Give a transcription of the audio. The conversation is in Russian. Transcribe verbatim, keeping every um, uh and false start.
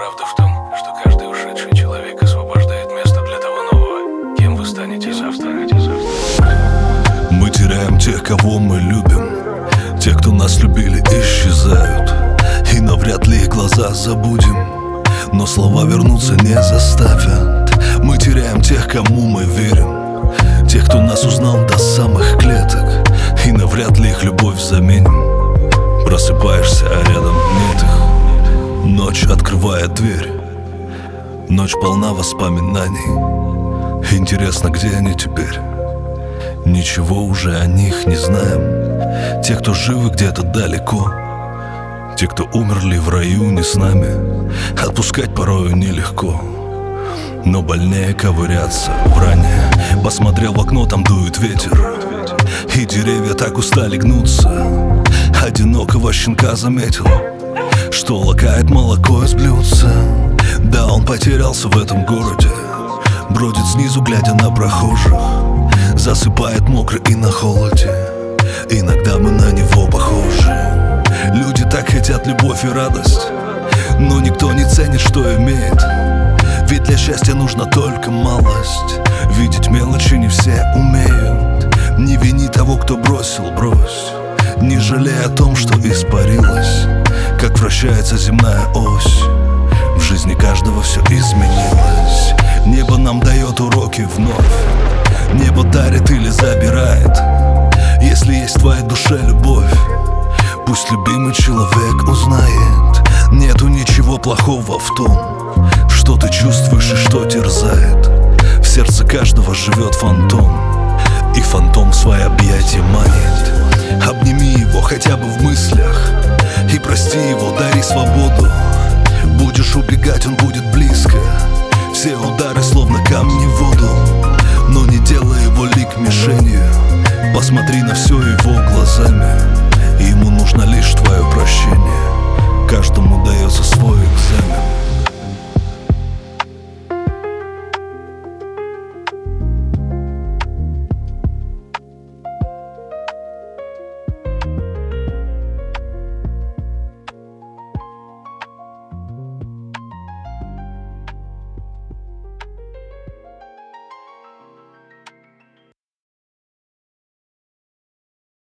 правда в том, что каждый ушедший человек освобождает место для того нового, кем вы станете завтра. Мы теряем тех, кого мы любим. Те, кто нас любили, исчезают, и навряд ли их глаза забудем, но слова вернуться не заставят. Мы теряем тех, кому мы верим, тех, кто нас узнал до самых клеток, и навряд ли их любовь заменим. Просыпаешься, а рядом нет их. Ночь открывает дверь, ночь полна воспоминаний. Интересно, где они теперь? Ничего уже о них не знаем. Те, кто живы где-то далеко, те, кто умерли в раю не с нами. Отпускать порою нелегко, но больнее ковыряться в ране. Посмотрел в окно, там дует ветер, и деревья так устали гнуться. Одинокого щенка заметил, что лакает молоко из блюдца. Да, он потерялся в этом городе, бродит снизу, глядя на прохожих, засыпает мокрый и на холоде. Иногда мы на него похожи. Люди так хотят любовь и радость, но никто не ценит, что имеет. Ведь для счастья нужна только малость. Видеть мелочи не все умеют. Не вини того, кто бросил, брось. Не жалей о том, что испарилось, как вращается земная ось. В жизни каждого все изменилось. Небо нам дает уроки вновь. Небо дарит или забирает. Если есть в твоей душе любовь, пусть любимый человек узнает. Нету ничего плохого в том, что ты чувствуешь и что терзает. В сердце каждого живет фантом, и фантом в свои объятия манит. Обними его хотя бы в мыслях и прости его, дари свободу. Будешь убегать, он будет близко. Все удары словно камни в воду, но не делай его лик мишенью. Посмотри на все его глазами, ему нужно лишь твое